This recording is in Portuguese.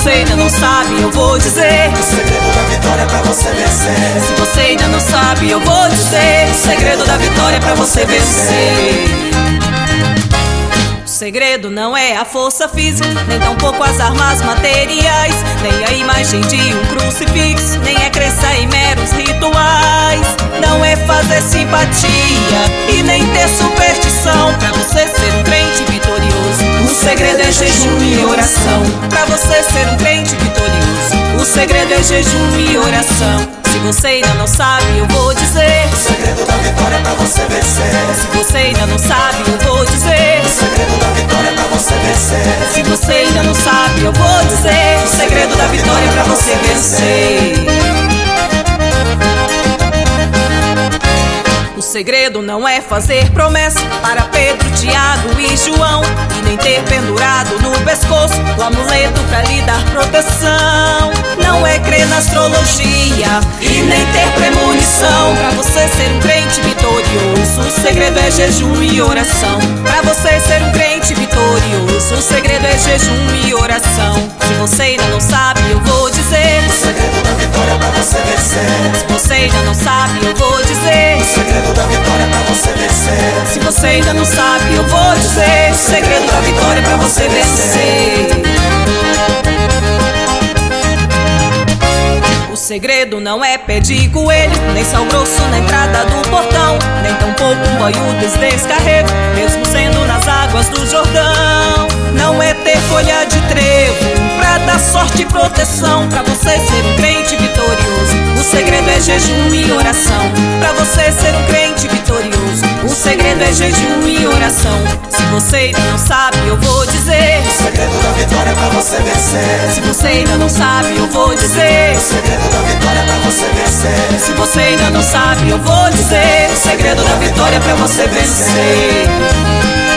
você ainda não sabe, eu vou dizer o segredo da vitória pra você vencer. Se você ainda não sabe, eu vou dizer o segredo da vitória pra você vencer. O segredo não é a força física, nem tampouco as armas materiais, nem a imagem de um crucifixo, nem é crença em meros rituais. Não é fazer simpatia e nem ter superstição pra você ser um crente vitorioso. O segredo é jejum e oração. Pra você ser um crente vitorioso, o segredo é jejum e oração. Se você ainda não sabe, eu vou dizer o segredo da vitória pra você vencer. Se você ainda não sabe, eu vou dizer o segredo da vitória pra você vencer. Se você ainda não sabe, eu vou dizer o segredo da vitória pra você vencer. O segredo não é fazer promessa para Pedro, Tiago e João, e nem ter pendurado no pescoço o amuleto pra lhe dar proteção. Não é crer na astrologia e nem ter premonição pra você ser um crente vitorioso. O segredo é jejum e oração. Pra você ser um crente vitorioso, o segredo é jejum e oração. Se você ainda não sabe, eu vou dizer o segredo da vitória pra você vencer. Se você ainda não sabe, eu vou dizer o segredo da vitória pra você vencer. Se você ainda não sabe, eu vou dizer o segredo da vitória pra você vencer. O segredo não é pé de coelho, nem sal grosso na entrada do portão, nem tampouco um banho descarrego, mesmo sendo nas águas do Jordão. Não é ter folha de trevo pra dar sorte e proteção pra você ser um crente vitorioso. O segredo é jejum e oração. Pra você ser um crente vitorioso, o segredo é jejum e oração. Se você ainda não sabe, eu vou dizer o segredo da vitória pra você vencer. Se você ainda não sabe, eu vou dizer o segredo da vitória pra você vencer. Se você ainda não sabe, eu vou dizer o segredo da vitória pra você vencer.